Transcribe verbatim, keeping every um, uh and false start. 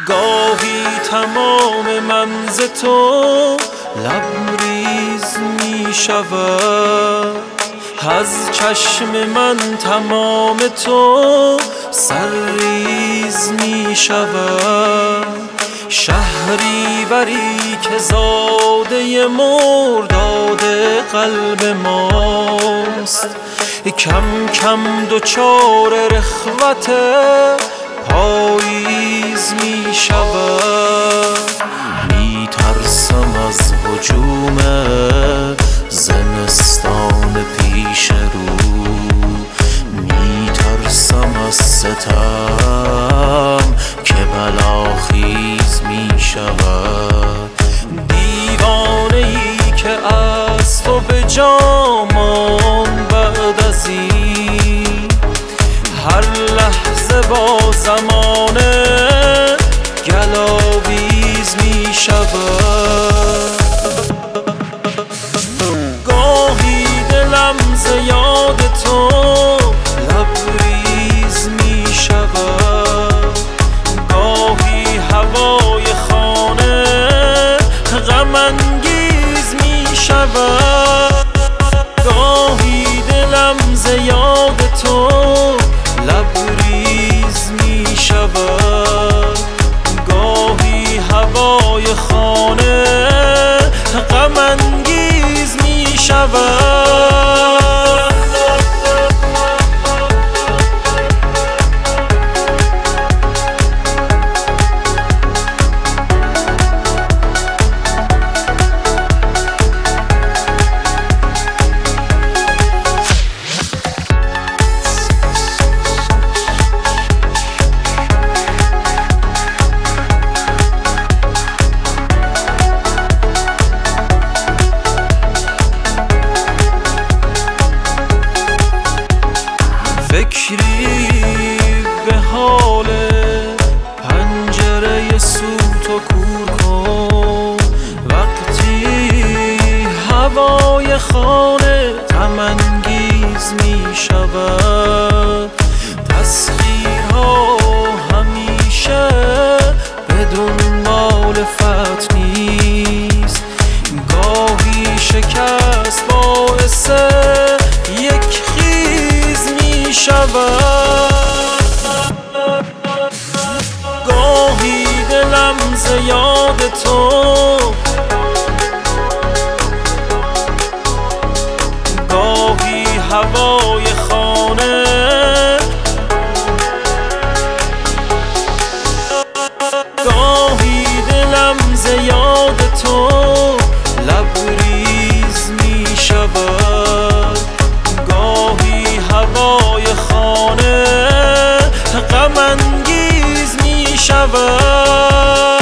گاهی تمام من ز تو لبریز می شود، از چشم من تمام تو سرریز می شود. شهری بری که زاده مرداد قلب ماست، کم کم دوچار رخوت پاییز می شود. می ترسم از هجوم زمستان پیش رو، می ترسم از ستم که بلاخیز می شود. دیوانه ای که از تو به جامان بعد از این، هر لحظه با زمانه گلاویز می شود. گاهی دلم ز یاد تو لبریز می شود، گاهی هوای خانه غم انگیز می شود. گاهی دلم ز یاد تو لبریز می شود، گاهی هوای خانه غم انگیز می شود. فکری به حال پنجره سوت و کور کن، وقتی هوای خانه غم انگیز می شود. تسخیرها همیشه بدون مالفت نیست، گاهی شکست باعث یک خیز می شود. گاهی دلم ز یاد تو، گاهی هوای خانه، گاهی دلم ز یاد تو لبریز می شود، گاهی هوای خانه غم انگیز می شود.